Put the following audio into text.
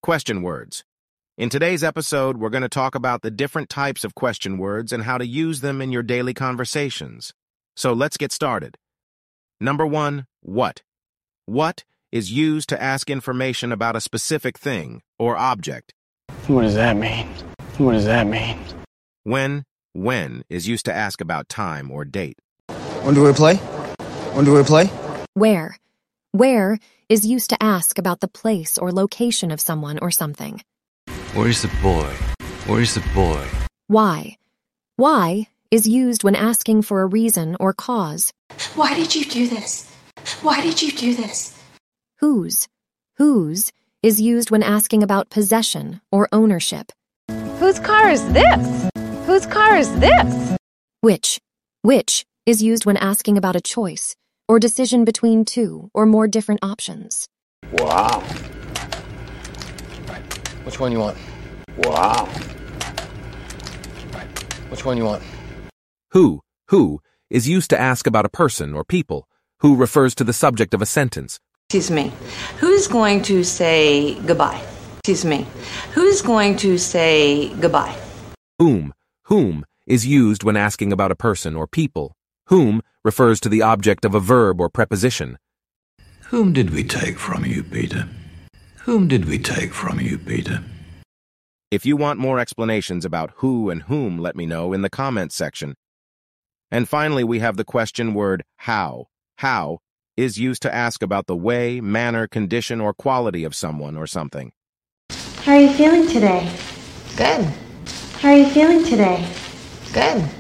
Question words. In today's episode, we're going to talk about the different types of question words and how to use them in your daily conversations. So let's get started. Number 1, what? What is used to ask information about a specific thing or object. What does that mean? What does that mean? When is used to ask about time or date. When do we play? When do we play? Where is used to ask about the place or location of someone or something. Where's the boy? Where's the boy? Why is used when asking for a reason or cause. Why did you do this? Why did you do this? Whose is used when asking about possession or ownership. Whose car is this? Whose car is this? Which is used when asking about a choice or decision between two or more different options. Wow. Which one you want? Wow. Which one you want? Who is used to ask about a person or people. Who refers to the subject of a sentence. Excuse me. Who's going to say goodbye? Excuse me. Who's going to say goodbye? Whom is used when asking about a person or people. Whom refers to the object of a verb or preposition. Whom did we take from you, Peter? Whom did we take from you, Peter? If you want more explanations about who and whom, let me know in the comments section. And finally, we have the question word how. How is used to ask about the way, manner, condition, or quality of someone or something. How are you feeling today? Good. How are you feeling today? Good.